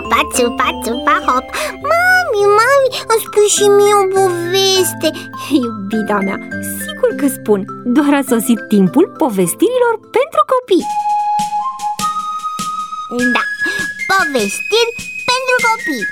țupa, țupa, țupa, hop. Mami, îmi spui și mie o poveste. Iubita mea, sigur că spun. Doar a sosit timpul povestirilor pentru copii. Da, povestiri pentru copii.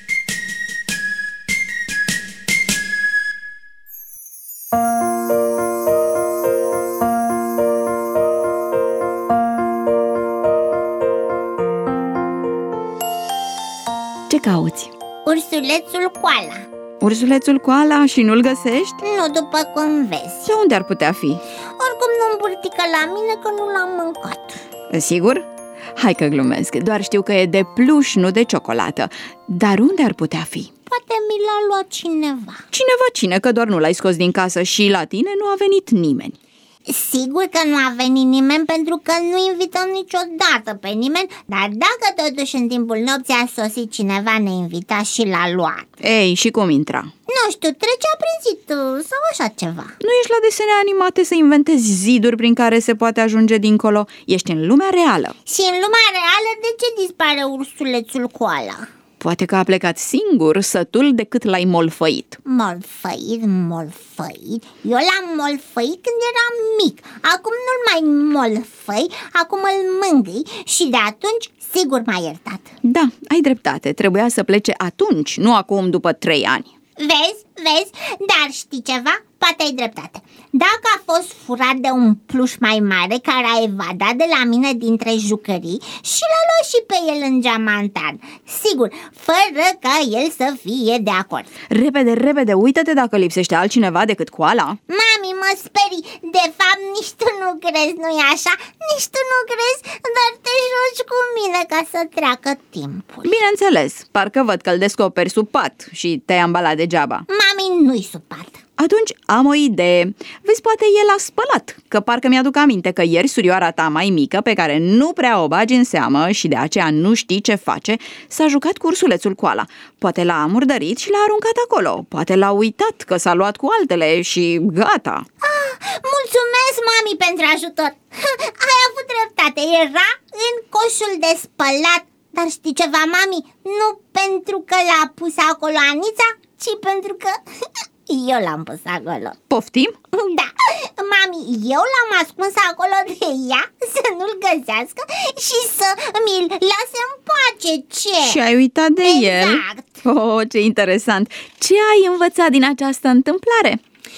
Ce cauți? Ursulețul Koala. Ursulețul Koala și nu-l găsești? Nu după cum vezi. De unde ar putea fi? Oricum nu îmbârtică la mine că nu l-am mâncat. Sigur? Hai că glumesc, doar știu că e de pluș, nu de ciocolată. Dar unde ar putea fi? Poate mi l-a luat cineva. Cineva cine? Că doar nu l-ai scos din casă și la tine nu a venit nimeni. Sigur că nu a venit nimeni pentru că nu invităm niciodată pe nimeni. Dar dacă totuși în timpul nopții a sosit cineva neinvitat și l-a luat. Ei, și cum intra? Nu știu, trecea prin zid sau așa ceva. Nu ești la desene animate să inventezi ziduri prin care se poate ajunge dincolo. Ești în lumea reală. Și în lumea reală de ce dispare ursulețul Koala? Poate că a plecat singur, sătul de cât l-ai molfăit. Molfăit? Eu l-am molfăit când eram mic. Acum nu-l mai molfăi, acum îl mângâi și de atunci sigur m-a iertat. Da, ai dreptate, trebuia să plece atunci, nu acum după 3 ani. Vezi, dar știi ceva? Poate ai dreptate. Dacă a fost furat de un pluș mai mare care a evadat de la mine dintre jucării și l-a luat și pe el în geamantan, sigur, fără ca el să fie de acord. Repede, uită-te dacă lipsește altcineva decât Koala. Mami, mă sperii. De fapt, nici tu nu crezi, nu-i așa? Nici tu nu crezi, dar te joci cu mine ca să treacă timpul. Bineînțeles, parcă văd că-l descoperi sub pat și te-ai ambalat degeaba. Mami, nu-i sub pat. Atunci am o idee. Vezi, poate el a spălat, că parcă mi-aduc aminte că ieri surioara ta mai mică, pe care nu prea o bagi în seamă și de aceea nu știi ce face, s-a jucat cu ursulețul Koala. Poate l-a murdărit și l-a aruncat acolo. Poate l-a uitat că s-a luat cu altele și gata. Mulțumesc, mami, pentru ajutor. Ai avut dreptate, era în coșul de spălat. Dar știi ceva, mami? Nu pentru că l-a pus acolo Anița, ci pentru că eu l-am pus acolo. Poftim? Da, mami, eu l-am ascuns acolo de ea să nu-l găsească și să mi-l lase în pace. Ce? Și ai uitat de el? Exact. Oh, ce interesant! Ce ai învățat din această întâmplare?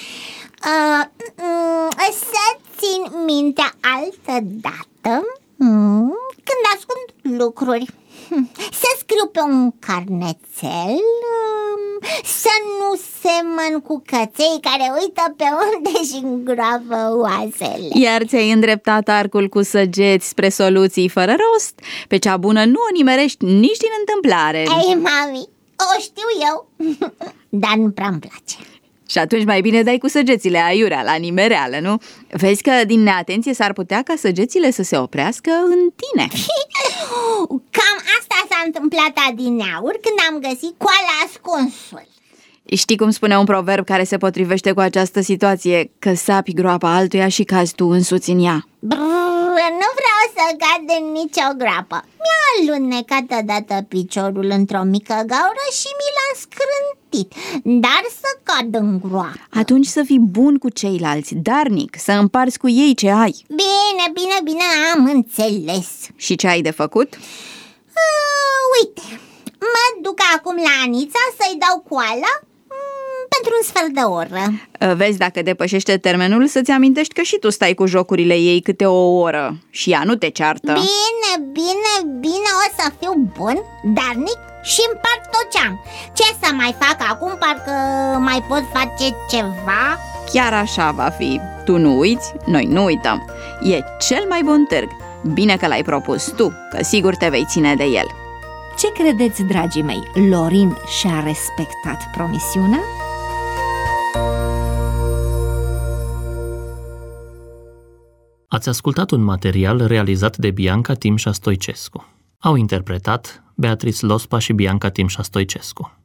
Să țin mintea altă dată când ascund lucruri. Să scriu pe un carnețel, să nu semăn cu căței care uită pe unde și îngroapă oasele. Iar ți-ai îndreptat arcul cu săgeți spre soluții fără rost. Pe cea bună nu o nimerești nici din întâmplare. Ei, mami, o știu eu, dar nu prea-mi place. Și atunci mai bine dai cu săgețile aiurea la nimereală, nu? Vezi că din neatenție s-ar putea ca săgețile să se oprească în tine. Cam asta s-a întâmplat adineauri când am găsit Koala ascunsul. Știi cum spune un proverb care se potrivește cu această situație? Că sapi groapa altuia și cazi tu însuți în ea. Nu vreau să cad în nicio groapă. Mi-a alunecat odată piciorul într-o mică gaură și mi l-a scrântit. Dar să cad în groapă. Atunci să fii bun cu ceilalți, darnic, să împarți cu ei ce ai. Bine, am înțeles. Și ce ai de făcut? Uite, mă duc acum la Anița să-i dau Koala pentru un sfert de oră. Vezi, dacă depășește termenul, să-ți amintești că și tu stai cu jocurile ei câte o oră și ea nu te ceartă. Bine, o să fiu bun, darnic și împart tot ce am. Ce să mai fac acum? Parcă mai pot face ceva? Chiar așa va fi. Tu nu uiți, noi nu uităm. E cel mai bun târg. Bine că l-ai propus tu, că sigur te vei ține de el. Ce credeți, dragii mei? Lorin și-a respectat promisiunea? Ați ascultat un material realizat de Bianca Timșa Stoicescu. Au interpretat Beatrice Lospa și Bianca Timșa Stoicescu.